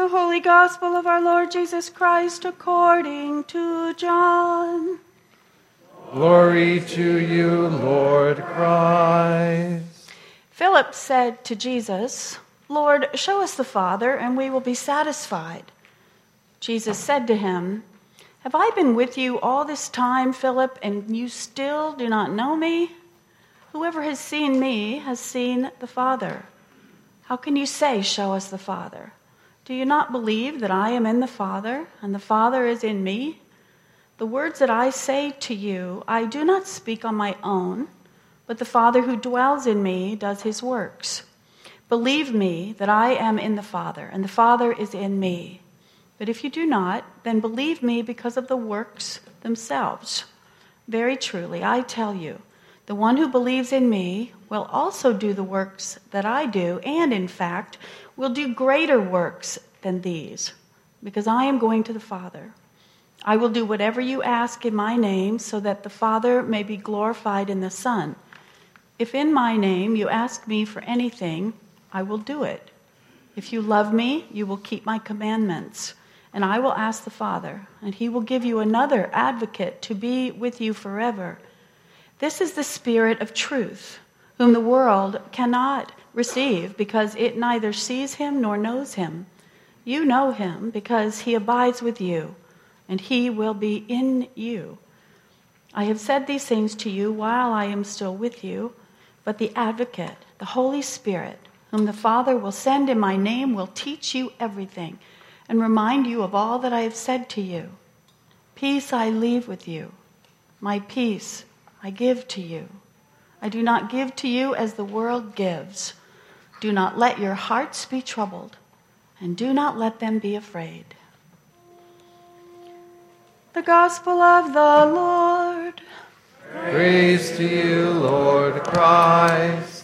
The Holy Gospel of our Lord Jesus Christ according to John. Glory to you, Lord Christ. Philip said to Jesus, "Lord, show us the Father, and we will be satisfied." Jesus said to him, "Have I been with you all this time, Philip, and you still do not know me? Whoever has seen me has seen the Father. How can you say, 'Show us the Father'? Do you not believe that I am in the Father, and the Father is in me? The words that I say to you, I do not speak on my own, but the Father who dwells in me does his works. Believe me that I am in the Father, and the Father is in me. But if you do not, then believe me because of the works themselves. Very truly, I tell you, the one who believes in me will also do the works that I do, and in fact, will do greater works than these, because I am going to the Father. I will do whatever you ask in my name, so that the Father may be glorified in the Son. If in my name you ask me for anything, I will do it. If you love me, you will keep my commandments, and I will ask the Father, and he will give you another advocate to be with you forever. This is the Spirit of truth, whom the world cannot receive, because it neither sees him nor knows him. You know him, because he abides with you, and he will be in you. I have said these things to you while I am still with you, but the Advocate, the Holy Spirit, whom the Father will send in my name, will teach you everything and remind you of all that I have said to you. Peace I leave with you. My peace I give to you. I do not give to you as the world gives. Do not let your hearts be troubled, and do not let them be afraid." The Gospel of the Lord. Praise to you, Lord Christ.